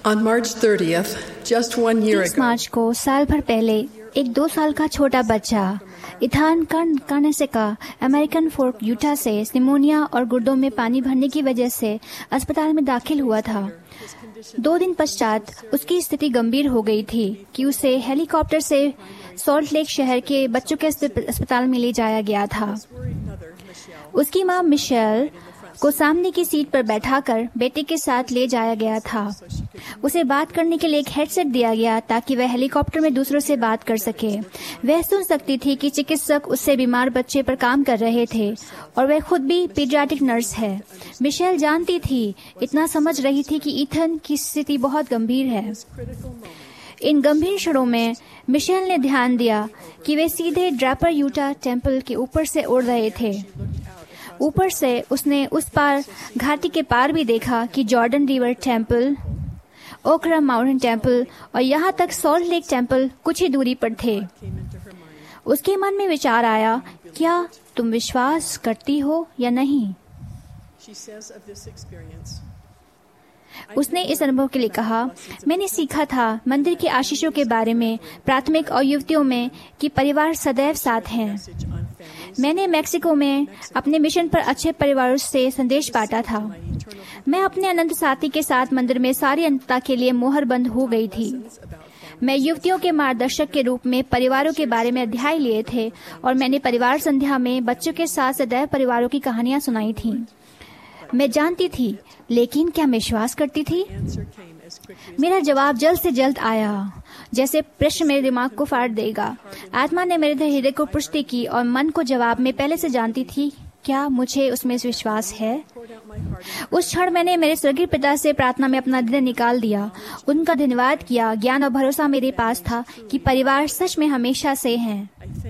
On March 30th, just 1 year 30 ago, मार्च को साल भर पहले एक 2 साल का छोटा बच्चा इथान कानेसेका अमेरिकन फोर्क यूटा से निमोनिया और गुर्दों में पानी भरने की वजह से अस्पताल में दाखिल हुआ था। 2 दिन पश्चात उसकी स्थिति गंभीर हो गई थी कि उसे हेलीकॉप्टर से सॉल्ट लेक शहर के बच्चों के अस्पताल में ले जाया गया था। उसकी मां मिशेल को सामने की सीट पर बैठाकर बेटे के साथ ले जाया गया था। उसे बात करने के लिए एक हेडसेट दिया गया ताकि वह हेलीकॉप्टर में दूसरों से बात कर सके। वह सुन सकती थी कि चिकित्सक उससे बीमार बच्चे पर काम कर रहे थे और वह खुद भी पीडियाट्रिक नर्स है। मिशेल जानती थी, इतना समझ रही थी कि ईथन की स्थिति बहुत गंभीर है। इन गंभीर क्षणों में मिशेल ने ध्यान दिया कि वे सीधे ड्रैपर यूटा टेम्पल के ऊपर से उड़ रहे थे। ऊपर से उसने उस पार घाटी के पार भी देखा कि जॉर्डन रिवर टेम्पल, ओकरा माउंटेन टेम्पल और यहाँ तक सॉल्ट लेक टेम्पल कुछ ही दूरी पर थे। उसके मन में विचार आया, क्या तुम विश्वास करती हो या नहीं? उसने इस अनुभव के लिए कहा, मैंने सीखा था मंदिर के आशीषों के बारे में प्राथमिक और युवतियों में कि परिवार सदैव साथ हैं। मैंने मैक्सिको में अपने मिशन पर अच्छे परिवारों से संदेश बांटा था। मैं अपने अनंत साथी के साथ मंदिर में सारी अनंतता के लिए मोहर बंद हो गई थी। मैं युवतियों के मार्गदर्शक के रूप में परिवारों के बारे में अध्याय लिए थे और मैंने परिवार संध्या में बच्चों के साथ सदैव परिवारों की कहानियां सुनाई थी। मैं जानती थी, लेकिन क्या मैं विश्वास करती थी? मेरा जवाब जल्द से जल्द आया, जैसे प्रश्न मेरे दिमाग को फाड़ देगा। आत्मा ने मेरे हृदय को पुष्टि की और मन को जवाब में पहले से जानती थी, क्या मुझे उसमें विश्वास है? उस क्षण मैंने मेरे स्वर्गीय पिता से प्रार्थना में अपना हृदय निकाल दिया, उनका धन्यवाद किया। ज्ञान और भरोसा मेरे पास था कि परिवार सच में हमेशा से हैं।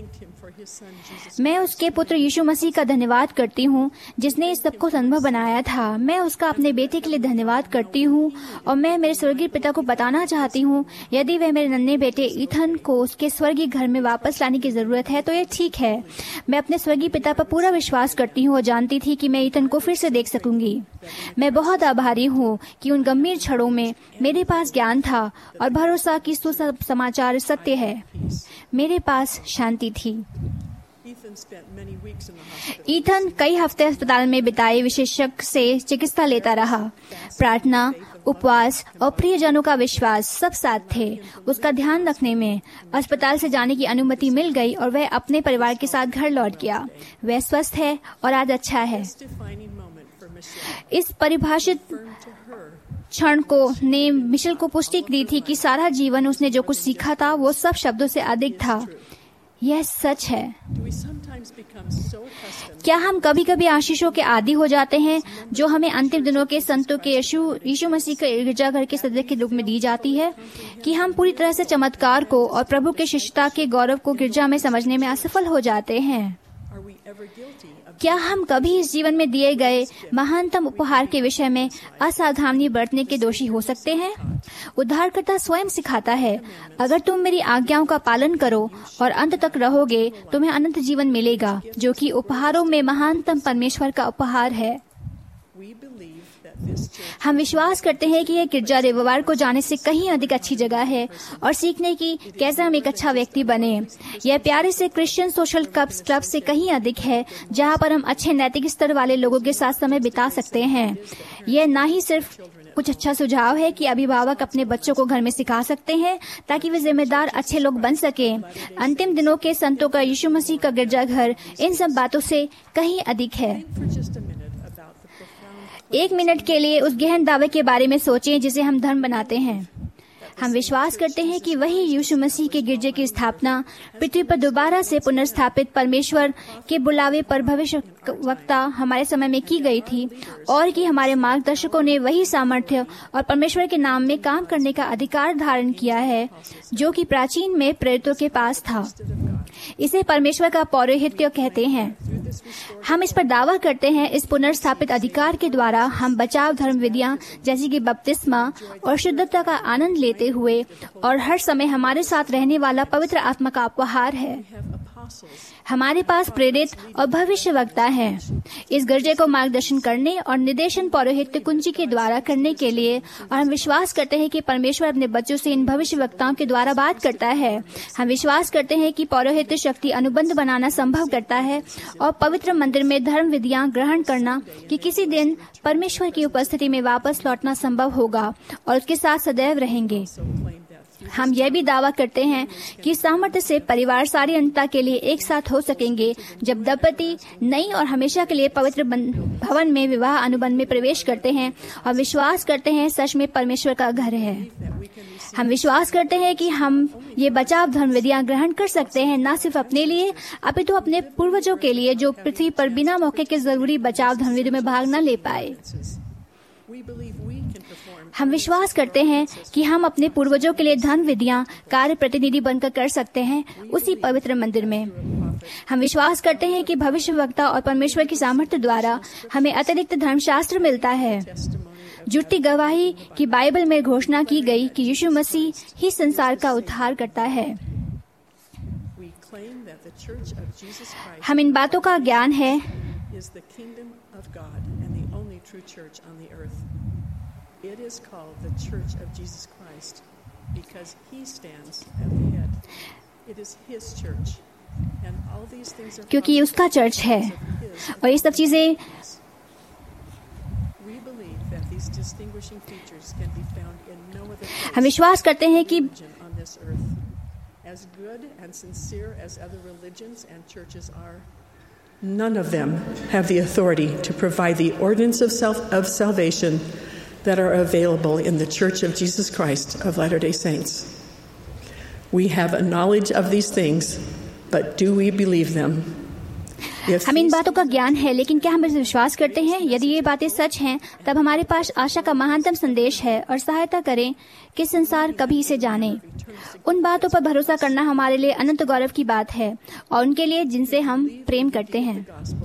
मैं उसके पुत्र यीशु मसीह का धन्यवाद करती हूँ जिसने इस सबको संभव बनाया था। मैं उसका अपने बेटे के लिए धन्यवाद करती हूँ और मैं मेरे स्वर्गीय पिता को बताना चाहती हूँ, यदि वह मेरे नन्हे बेटे ईथन को उसके स्वर्गीय घर में वापस लाने की जरूरत है तो ये ठीक है। मैं अपने स्वर्गीय पिता पर पूरा विश्वास करती हूँ और जानती थी कि मैं ईथन को फिर से देख सकूंगी। मैं बहुत आभारी हूँ कि उन गंभीर क्षणों में मेरे पास ज्ञान था और भरोसा कि सुसमाचार सत्य है। मेरे पास शांति थी। ईथन कई हफ्ते अस्पताल में बिताए, विशेषज्ञ से चिकित्सा लेता रहा। प्रार्थना, उपवास और प्रियजनों का विश्वास सब साथ थे। उसका ध्यान रखने में अस्पताल से जाने की अनुमति मिल गई और वह अपने परिवार के साथ घर लौट गया। वह स्वस्थ है और आज अच्छा है। इस परिभाषित क्षण को ने मिशेल को पुष्टि दी थी कि सारा जीवन उसने जो कुछ सीखा था वो सब शब्दों से अधिक था। यह सच है। क्या हम कभी कभी आशीषों के आदी हो जाते हैं जो हमें अंतिम दिनों के संतों के यीशु मसीह के गिरजाघर के सदस्य के रूप में दी जाती है? कि हम पूरी तरह से चमत्कार को और प्रभु के शिष्यता के गौरव को गिरजा में समझने में असफल हो जाते हैं? क्या हम कभी इस जीवन में दिए गए महानतम उपहार के विषय में असावधानी बरतने के दोषी हो सकते हैं? उद्धारकर्ता स्वयं सिखाता है, अगर तुम मेरी आज्ञाओं का पालन करो और अंत तक रहोगे तुम्हें अनंत जीवन मिलेगा, जो कि उपहारों में महानतम परमेश्वर का उपहार है। हम विश्वास करते हैं कि यह गिरजा रविवार को जाने से कहीं अधिक अच्छी जगह है और सीखने की कैसे हम एक अच्छा व्यक्ति बने। यह प्यारे से क्रिश्चियन सोशल क्लब से कहीं अधिक है, जहां पर हम अच्छे नैतिक स्तर वाले लोगों के साथ समय बिता सकते हैं। यह ना ही सिर्फ कुछ अच्छा सुझाव है कि अभिभावक अपने बच्चों को घर में सिखा सकते हैं ताकि वे जिम्मेदार अच्छे लोग बन सके। अंतिम दिनों के संतों का यीशु मसीह का गिरजाघर इन सब बातों से कहीं अधिक है। 1 मिनट के लिए उस गहन दावे के बारे में सोचें जिसे हम धर्म बनाते हैं। हम विश्वास करते हैं कि वही यीशु मसीह के गिरजे की स्थापना पृथ्वी पर दोबारा से पुनर्स्थापित परमेश्वर के बुलावे पर भविष्यवक्ता हमारे समय में की गई थी और कि हमारे मार्गदर्शकों ने वही सामर्थ्य और परमेश्वर के नाम में काम करने का अधिकार धारण किया है जो कि प्राचीन में प्रेरितों के पास था। इसे परमेश्वर का पौरोहित्य कहते हैं। हम इस पर दावा करते हैं, इस पुनर्स्थापित अधिकार के द्वारा हम बचाव धर्म विधियां जैसे कि बपतिस्मा और शुद्धता का आनंद लेते हुए और हर समय हमारे साथ रहने वाला पवित्र आत्मा का उपहार है। हमारे पास प्रेरित और भविष्यवक्ता हैं। इस गिरजे को मार्गदर्शन करने और निर्देशन पौरोहित्य कुंजी के द्वारा करने के लिए, और हम विश्वास करते हैं कि परमेश्वर अपने बच्चों से इन भविष्यवक्ताओं के द्वारा बात करता है। हम विश्वास करते हैं कि पौरोहित्य शक्ति अनुबंध बनाना संभव करता है और पवित्र मंदिर में धर्म विधियां ग्रहण करना, कि किसी दिन परमेश्वर की उपस्थिति में वापस लौटना संभव होगा और उसके साथ सदैव रहेंगे। हम यह भी दावा करते हैं कि सामर्थ्य से परिवार सारी अनंतता के लिए एक साथ हो सकेंगे जब दंपति नई और हमेशा के लिए पवित्र भवन में विवाह अनुबंध में प्रवेश करते हैं और विश्वास करते हैं सच में परमेश्वर का घर है। हम विश्वास करते हैं कि हम ये बचाव धर्म विधियां ग्रहण कर सकते हैं, न सिर्फ अपने लिए अपितु अपने पूर्वजों के लिए जो पृथ्वी पर बिना मौके के जरूरी बचाव धर्म विधियों में भाग न ले पाए। हम विश्वास करते हैं कि हम अपने पूर्वजों के लिए धर्म विधियां कार्य प्रतिनिधि बनकर कर सकते हैं उसी पवित्र मंदिर में। हम विश्वास करते हैं कि भविष्यवक्ता और परमेश्वर की सामर्थ्य द्वारा हमें अतिरिक्त धर्मशास्त्र मिलता है। झूठी गवाही की बाइबल में घोषणा की गई कि यीशु मसीह ही संसार का उद्धार करता है। हम इन बातों का ज्ञान है It is called the Church of Jesus Christ because He stands at the head. It is His church, and all these things are क्योंकि ये उसका चर्च है और ये सब चीजें हम विश्वास करते हैं कि as good and sincere as other religions and churches are, none of them have the authority to provide the ordinance of salvation that are available in the Church of Jesus Christ of Latter-day Saints. We have a knowledge of these things, but do we believe them? हमें इन बातों का ज्ञान है, लेकिन क्या हम इस विश्वास करते हैं? यदि ये बातें सच हैं, तब हमारे पास आशा का महानतम संदेश है और सहायता करें कि संसार कभी इसे जाने। उन बातों पर भरोसा करना हमारे लिए अनंत गौरव की बात है और उनके लिए जिनसे हम प्रेम करते हैं।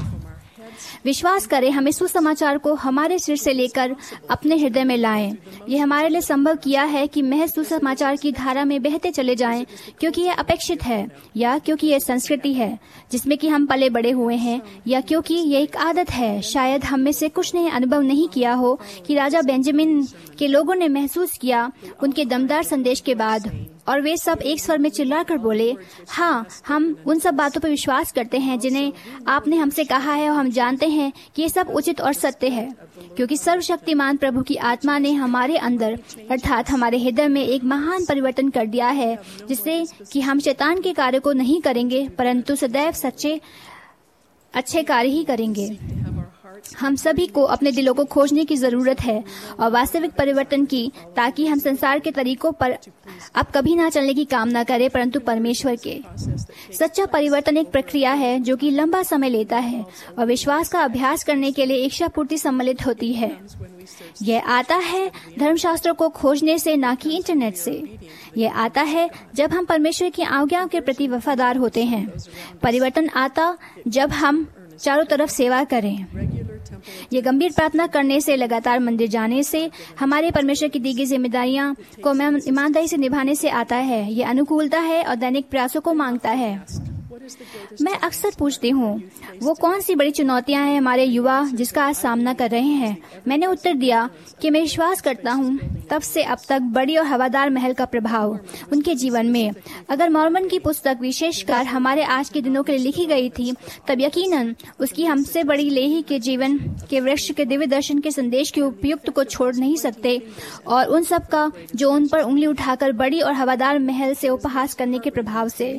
विश्वास करें, हमें सुसमाचार को हमारे सिर से लेकर अपने हृदय में लाएं। यह हमारे लिए संभव किया है कि महज सुसमाचार की धारा में बहते चले जाएं, क्योंकि यह अपेक्षित है, या क्योंकि यह संस्कृति है जिसमें कि हम पले बड़े हुए हैं, या क्योंकि यह एक आदत है। शायद हम में से कुछ ने अनुभव नहीं किया हो कि राजा बेंजामिन के लोगों ने महसूस किया उनके दमदार संदेश के बाद, और वे सब एक स्वर में चिल्लाकर बोले, हाँ, हम उन सब बातों पर विश्वास करते हैं जिन्हें आपने हमसे कहा है, और हम जानते हैं कि ये सब उचित और सत्य है, क्योंकि सर्वशक्तिमान प्रभु की आत्मा ने हमारे अंदर अर्थात हमारे हृदय में एक महान परिवर्तन कर दिया है, जिससे कि हम शैतान के कार्य को नहीं करेंगे, परंतु सदैव सच्चे अच्छे कार्य ही करेंगे। हम सभी को अपने दिलों को खोजने की जरूरत है और वास्तविक परिवर्तन की, ताकि हम संसार के तरीकों पर अब कभी ना चलने की कामना करें, परंतु परमेश्वर के। सच्चा परिवर्तन एक प्रक्रिया है जो कि लंबा समय लेता है और विश्वास का अभ्यास करने के लिए इच्छा पूर्ति सम्मिलित होती है। यह आता है धर्मशास्त्रों को खोजने से, ना कि इंटरनेट से। यह आता है जब हम परमेश्वर की आज्ञाओं के प्रति वफादार होते हैं। परिवर्तन आता जब हम चारों तरफ सेवा करें। ये गंभीर प्रार्थना करने से, लगातार मंदिर जाने से, हमारे परमेश्वर की दी गई जिम्मेदारियां को ईमानदारी से निभाने से आता है। ये अनुकूलता है और दैनिक प्रयासों को मांगता है। मैं अक्सर पूछती हूँ, वो कौन सी बड़ी चुनौतियां हैं हमारे युवा जिसका आज सामना कर रहे हैं? मैंने उत्तर दिया कि मैं विश्वास करता हूँ तब से अब तक बड़ी और हवादार महल का प्रभाव उनके जीवन में। अगर मॉर्मन की पुस्तक विशेषकर हमारे आज के दिनों के लिए लिखी गई थी, तब यकीनन उसकी हमसे बड़ी लेही के जीवन के वृक्ष के दिव्य दर्शन के संदेश के उपयुक्त को छोड़ नहीं सकते, और उन सब का जो उन पर उंगली उठाकर बड़ी और हवादार महल से उपहास करने के प्रभाव से।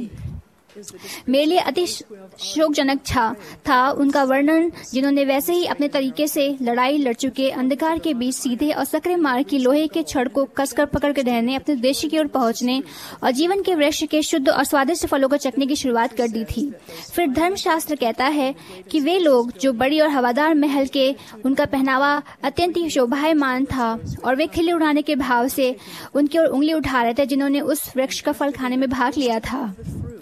मेरे लिए अति शोकजनक था उनका वर्णन, जिन्होंने वैसे ही अपने तरीके से लड़ाई लड़ चुके अंधकार के बीच सीधे और सक्रिय मार्ग की लोहे के छड़ को कसकर पकड़ के रहने, अपने उद्देश्य की ओर पहुंचने और जीवन के वृक्ष के शुद्ध और स्वादिष्ट फलों को चखने की शुरुआत कर दी थी। फिर धर्मशास्त्र कहता है कि वे लोग जो बड़ी और हवादार महल के, उनका पहनावा अत्यंत ही शोभायमान था और वे खिले उड़ाने के भाव से उनकी ओर उंगली उठा रहे थे जिन्होंने उस वृक्ष का फल खाने में भाग लिया था,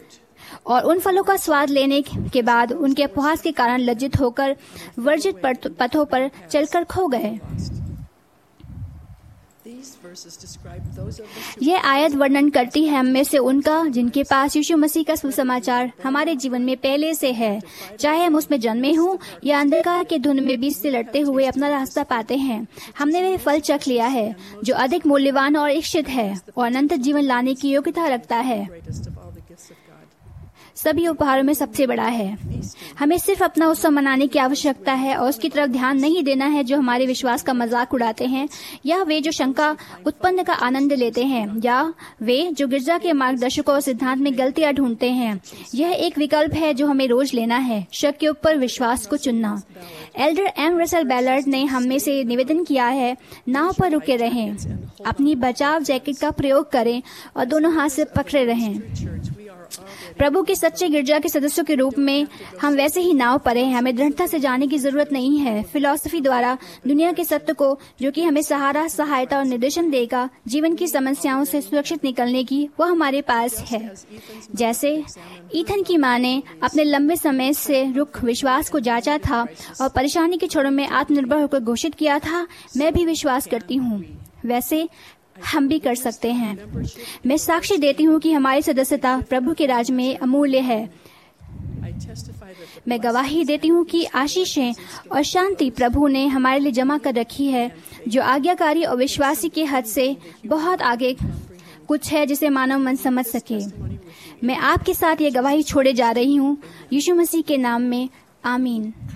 और उन फलों का स्वाद लेने के बाद उनके उपहास के कारण लज्जित होकर वर्जित पथों पर चलकर खो गए। यह आयत वर्णन करती है हम में से उनका जिनके पास यीशु मसीह का सुसमाचार हमारे जीवन में पहले से है, चाहे हम उसमें जन्मे हों या अंधकार के धुंध में बीच से लड़ते हुए अपना रास्ता पाते हैं। हमने वह फल चख लिया है जो अधिक मूल्यवान और इच्छित है और अनंत जीवन लाने की योग्यता रखता है। सभी उपहारों में सबसे बड़ा है। हमें सिर्फ अपना उत्सव मनाने की आवश्यकता है और उसकी तरफ ध्यान नहीं देना है जो हमारे विश्वास का मजाक उड़ाते हैं, या वे जो शंका उत्पन्न का आनंद लेते हैं, या वे जो गिरजा के मार्गदर्शकों और सिद्धांत में गलतियां ढूंढते हैं। यह एक विकल्प है जो हमें रोज लेना है, शक के ऊपर विश्वास को चुनना। एल्डर एम रसल बैलर्ड ने हम में से निवेदन किया है, नाव पर रुके रहें, अपनी बचाव जैकेट का प्रयोग करें और दोनों हाथ से पकड़े रहें। प्रभु के सच्चे गिरजा के सदस्यों के रूप में हम वैसे ही नाव पर हैं। हमें दृढ़ता से जाने की जरूरत नहीं है। फिलॉसफी द्वारा दुनिया के सत्य को, जो कि हमें सहारा, सहायता और निर्देशन देगा जीवन की समस्याओं से सुरक्षित निकलने की, वह हमारे पास है। जैसे ईथन की माँ ने अपने लंबे समय से रुक विश्वास को जांचा था और परेशानी के क्षणों में आत्मनिर्भर होकर घोषित किया था, मैं भी विश्वास करती हूँ, वैसे हम भी कर सकते हैं। मैं साक्षी देती हूँ कि हमारी सदस्यता प्रभु के राज में अमूल्य है। मैं गवाही देती हूँ कि आशीषें और शांति प्रभु ने हमारे लिए जमा कर रखी है, जो आज्ञाकारी और विश्वासी के हद से बहुत आगे कुछ है जिसे मानव मन समझ सके। मैं आपके साथ ये गवाही छोड़े जा रही हूँ, यीशु मसीह के नाम में, आमीन।